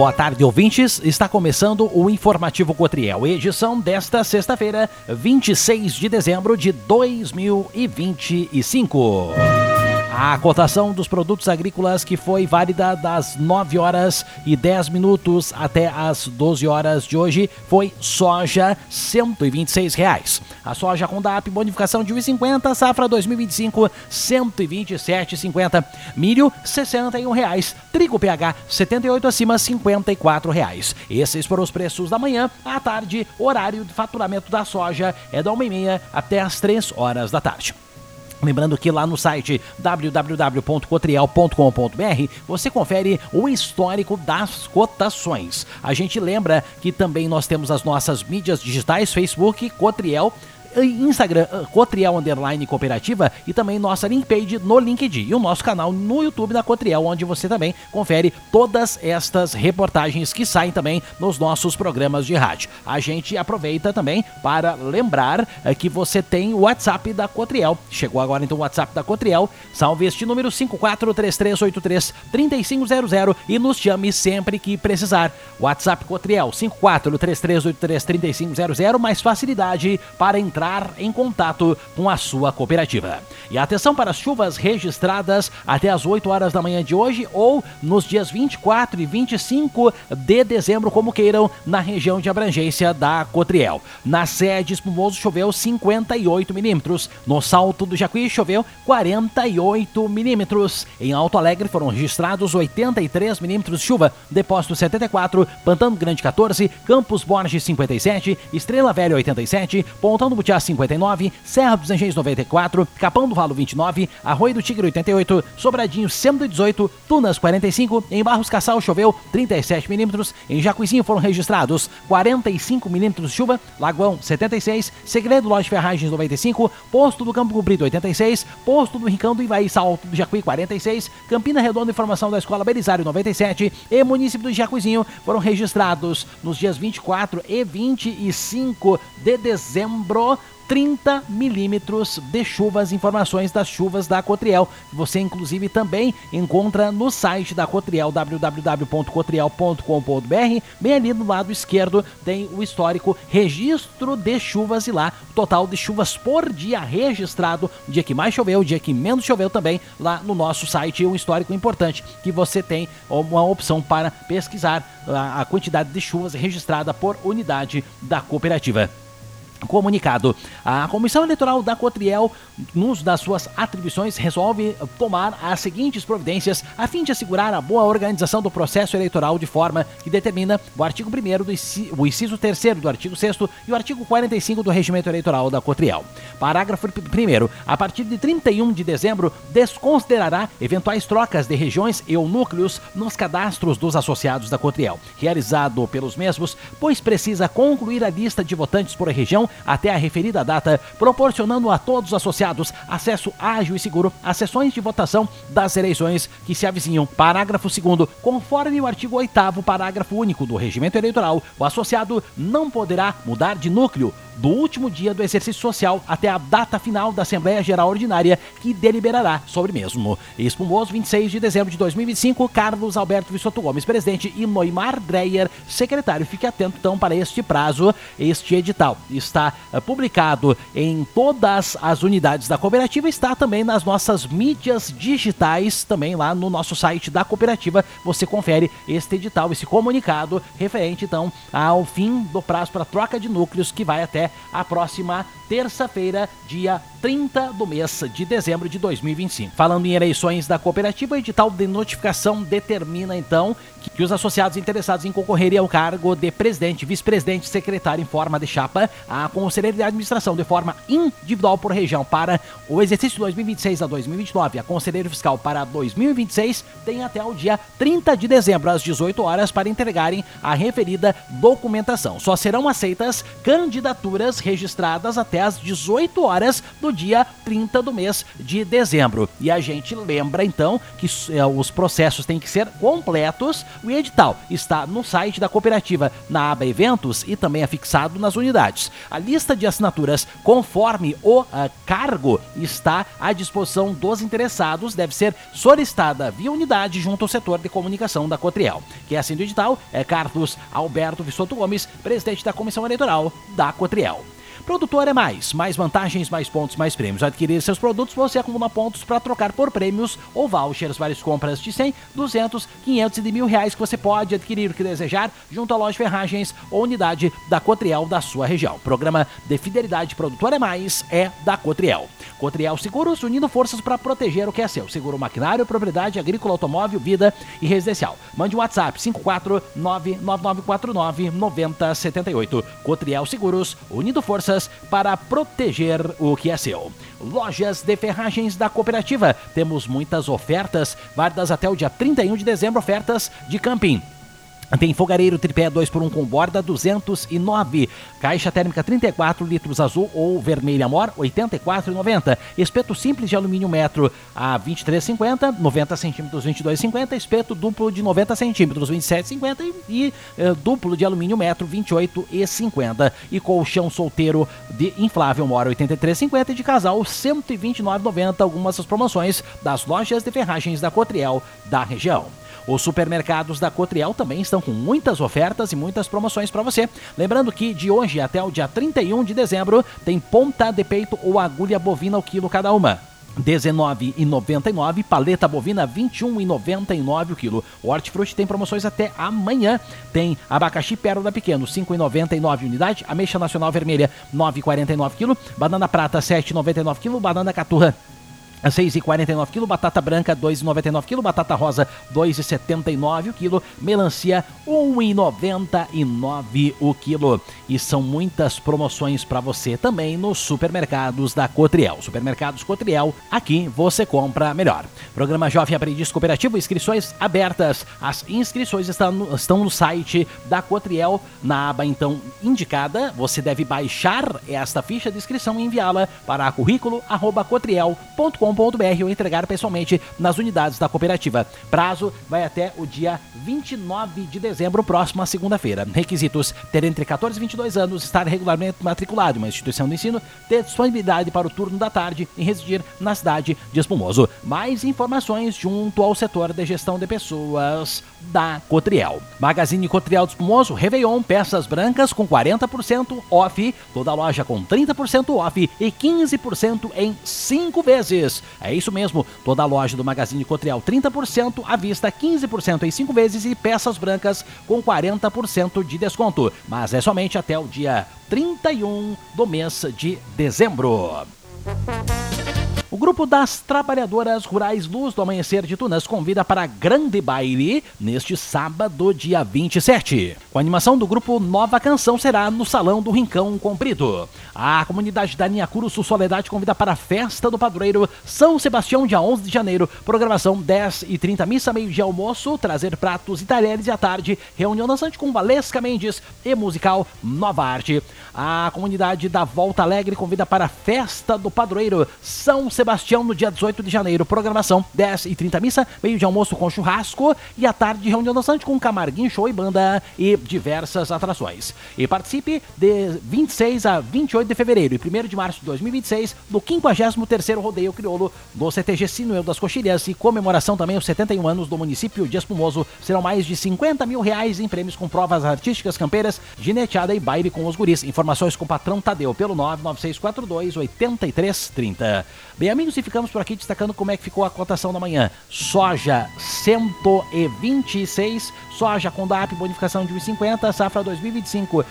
Boa tarde, ouvintes. Está começando o Informativo Cotriel, edição desta sexta-feira, 26 de dezembro de 2025. A cotação dos produtos agrícolas que foi válida das 9 horas e 10 minutos até as 12 horas de hoje foi soja R$ 126. A soja com DAP, bonificação de R$ 1,50, safra 2025, R$ 127,50. Milho, R$ 61. Trigo PH, 78 acima, R$ 54. Esses foram os preços da manhã. À tarde, horário de faturamento da soja é da 1h30 até as 3 horas da tarde. Lembrando que lá no site www.cotriel.com.br você confere o histórico das cotações. A gente lembra que também nós temos as nossas mídias digitais, Facebook, Cotriel, Instagram, Cotriel _ Cooperativa, e também nossa link page no LinkedIn e o nosso canal no YouTube da Cotriel, onde você também confere todas estas reportagens que saem também nos nossos programas de rádio. A gente aproveita também para lembrar que você tem o WhatsApp da Cotriel. Chegou agora então o WhatsApp da Cotriel, salve este número 5433833500 e nos chame sempre que precisar. WhatsApp Cotriel 5433833500, mais facilidade para entrar em contato com a sua cooperativa. E atenção para as chuvas registradas até as 8 horas da manhã de hoje ou nos dias 24 e 25 de dezembro, como queiram, na região de abrangência da Cotriel. Na sede Espumoso choveu 58 milímetros, no Salto do Jacuí choveu 48 milímetros, em Alto Alegre foram registrados 83 milímetros de chuva, Depósito 74, Pantano Grande 14, Campos Borges 57, Estrela Velha 87, Pontão do Butiá 59, Serra dos Engenhos 94, Capão do Valo 29, Arroio do Tigre 88, Sobradinho 118, Tunas 45, em Barros Cassal choveu 37 milímetros, em Jacuizinho foram registrados 45 milímetros de chuva, Lagoão 76, Segredo Loja de Ferragens 95, Posto do Campo Comprido 86, Posto do Rincão do Ivaí Salto do Jacuí 46, Campina Redonda Informação da Escola Belisário 97 e município do Jacuizinho foram registrados nos dias 24 e 25 de dezembro 30 milímetros de chuvas. Informações das chuvas da Cotriel. Você inclusive também encontra no site da Cotriel, www.cotriel.com.br. Bem ali do lado esquerdo tem o histórico registro de chuvas e lá o total de chuvas por dia registrado, o dia que mais choveu, o dia que menos choveu também lá no nosso site. Um histórico importante que você tem uma opção para pesquisar a quantidade de chuvas registrada por unidade da cooperativa. Comunicado. A Comissão Eleitoral da Cotriel, no uso das suas atribuições, resolve tomar as seguintes providências a fim de assegurar a boa organização do processo eleitoral de forma que determina o artigo 1º, o inciso 3º do artigo 6º e o artigo 45 do Regimento Eleitoral da Cotriel. Parágrafo 1º. A partir de 31 de dezembro, desconsiderará eventuais trocas de regiões e ou núcleos nos cadastros dos associados da Cotriel, realizado pelos mesmos, pois precisa concluir a lista de votantes por região até a referida data, proporcionando a todos os associados acesso ágil e seguro às sessões de votação das eleições que se avizinham. Parágrafo 2º. Conforme o artigo 8º, parágrafo único do Regimento Eleitoral, o associado não poderá mudar de núcleo do último dia do exercício social até a data final da Assembleia Geral Ordinária, que deliberará sobre o mesmo. Espumoso, 26 de dezembro de 2025, Carlos Alberto Vissoto Gomes, presidente, e Noimar Dreyer, secretário. Fique atento, então, para este prazo. Este edital está publicado em todas as unidades da cooperativa, está também nas nossas mídias digitais, também lá no nosso site da cooperativa. Você confere este edital, esse comunicado referente, então, ao fim do prazo para troca de núcleos, que vai até a próxima terça-feira, dia 30 do mês de dezembro de 2025. Falando em eleições da cooperativa, o edital de notificação determina, então, que os associados interessados em concorrerem ao cargo de presidente, vice-presidente, secretário em forma de chapa, a conselheiro de administração de forma individual por região para o exercício 2026 a 2029, a conselheiro fiscal para 2026, tem até o dia 30 de dezembro, às 18 horas, para entregarem a referida documentação. Só serão aceitas candidaturas assinaturas registradas até às 18 horas do dia 30 do mês de dezembro. E a gente lembra então que os processos têm que ser completos. O edital está no site da cooperativa, na aba Eventos, e também é fixado nas unidades. A lista de assinaturas conforme o cargo está à disposição dos interessados, deve ser solicitada via unidade junto ao setor de comunicação da Cotriel. Quem assina o edital é Carlos Alberto Vissoto Gomes, presidente da Comissão Eleitoral da Cotriel. Produtor é mais vantagens, mais pontos, mais prêmios. Ao adquirir seus produtos, você acumula pontos para trocar por prêmios ou vouchers. Várias compras de 100, 200, 500 e de R$1.000 que você pode adquirir o que desejar junto à loja de ferragens ou unidade da Cotriel da sua região. Programa de fidelidade Produtor é mais é da Cotriel. Cotriel Seguros, unindo forças para proteger o que é seu. Seguro maquinário, propriedade, agrícola, automóvel, vida e residencial. Mande um WhatsApp 54999499078. Cotriel Seguros, unindo forças para proteger o que é seu. Lojas de ferragens da cooperativa. Temos muitas ofertas, válidas até o dia 31 de dezembro, ofertas de camping. Tem fogareiro tripé 2x1 com borda, 209. Caixa térmica 34 litros azul ou vermelha Amor, 84,90. Espeto simples de alumínio metro a 23,50, 90 centímetros, 22,50. Espeto duplo de 90 centímetros, 27,50 e duplo de alumínio metro, 28,50. E colchão solteiro de inflável Amor, 83,50 e de casal, 129,90. Algumas das promoções das lojas de ferragens da Cotriel da região. Os supermercados da Cotriel também estão com muitas ofertas e muitas promoções para você. Lembrando que de hoje até o dia 31 de dezembro tem ponta de peito ou agulha bovina ao quilo cada uma. R$19,99, paleta bovina R$21,99 o quilo. Hortifruti tem promoções até amanhã. Tem abacaxi pérola pequeno R$5,99 unidade, ameixa nacional vermelha R$9,49 quilo, banana prata R$7,99 quilo, banana caturra 6,49 kg, batata branca 2,99 kg, batata rosa 2,79 o quilo, melancia 1,99 o quilo. E são muitas promoções para você também nos supermercados da Cotriel. Supermercados Cotriel, aqui você compra melhor. Programa Jovem Aprendiz Cooperativo, inscrições abertas. As inscrições estão no site da Cotriel, na aba então indicada. Você deve baixar esta ficha de inscrição e enviá-la para currículo@cotriel.com.br ou entregar pessoalmente nas unidades da cooperativa. Prazo vai até o dia 29 de dezembro, próxima segunda-feira. Requisitos: ter entre 14 e 22 anos, estar regularmente matriculado em uma instituição de ensino, ter disponibilidade para o turno da tarde e residir na cidade de Espumoso. Mais informações junto ao setor de gestão de pessoas da Cotriel. Magazine Cotriel de Espumoso, Réveillon, peças brancas com 40% off, toda loja com 30% off e 15% em 5 vezes. É isso mesmo, toda a loja do Magazine Cotriel 30% à vista, 15% em 5 vezes e peças brancas com 40% de desconto. Mas é somente até o dia 31 do mês de dezembro. O grupo das Trabalhadoras Rurais Luz do Amanhecer de Tunas convida para grande baile neste sábado, dia 27. Com a animação do grupo, Nova Canção será no Salão do Rincão Comprido. A comunidade da Niacuru Sul Soledade convida para a Festa do Padroeiro São Sebastião, dia 11 de janeiro. Programação 10h30, missa, meio-dia, almoço, trazer pratos e talheres e à tarde, reunião dançante com Valesca Mendes e musical Nova Arte. A comunidade da Volta Alegre convida para a Festa do Padroeiro São Sebastião no dia 18 de janeiro. Programação 10h30, missa, meio de almoço com churrasco e à tarde reunião dançante com Camarguinho, show e banda e diversas atrações. E participe de 26 a 28 de fevereiro e 1º de março de 2026 do 53º Rodeio Crioulo do CTG Sinuelo das Coxilhas e comemoração também aos 71 anos do município de Espumoso. Serão mais de R$50 mil em prêmios com provas artísticas campeiras, gineteada e baile com os guris. Informações com o patrão Tadeu pelo 99642-8330. Bem, amigos, e ficamos por aqui destacando como é que ficou a cotação da manhã. Soja 126, soja com DAP, bonificação de 1,50, safra 2025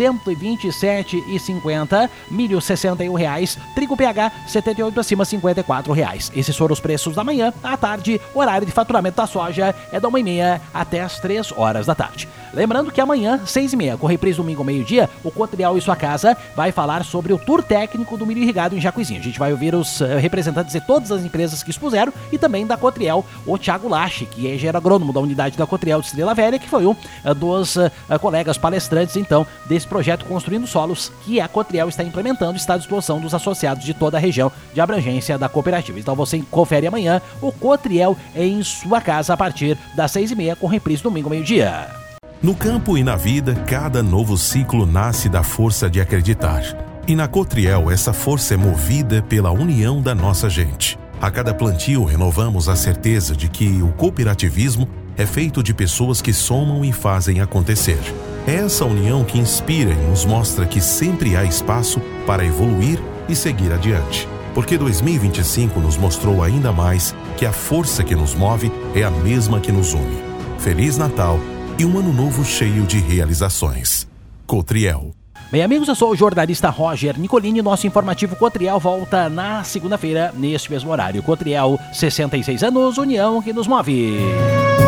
127,50, milho R$61, trigo PH 78 acima R$54. Esses foram os preços da manhã. À tarde, horário de faturamento da soja é da 1h30 até as 3 horas da tarde. Lembrando que amanhã, 6h30, com reprise domingo ao meio-dia, o Cotriel e sua casa vai falar sobre o tour técnico do milho irrigado em Jacuizinho. A gente vai ouvir os representantes de todas as empresas que expuseram e também da Cotriel, o Thiago Lache, que é engenheiro agrônomo da unidade da Cotriel de Estrela Velha, que foi um dos colegas palestrantes, então, desse projeto Construindo Solos, que a Cotriel está implementando e está à disposição dos associados de toda a região de abrangência da cooperativa. Então você confere amanhã o Cotriel em sua casa a partir das 6h30, com reprise domingo ao meio-dia. No campo e na vida, cada novo ciclo nasce da força de acreditar. E na Cotriel, essa força é movida pela união da nossa gente. A cada plantio, renovamos a certeza de que o cooperativismo é feito de pessoas que somam e fazem acontecer. É essa união que inspira e nos mostra que sempre há espaço para evoluir e seguir adiante. Porque 2025 nos mostrou ainda mais que a força que nos move é a mesma que nos une. Feliz Natal e um ano novo cheio de realizações. Cotriel. Bem, amigos, eu sou o jornalista Roger Nicolini. Nosso informativo Cotriel volta na segunda-feira, neste mesmo horário. Cotriel, 66 anos, união que nos move.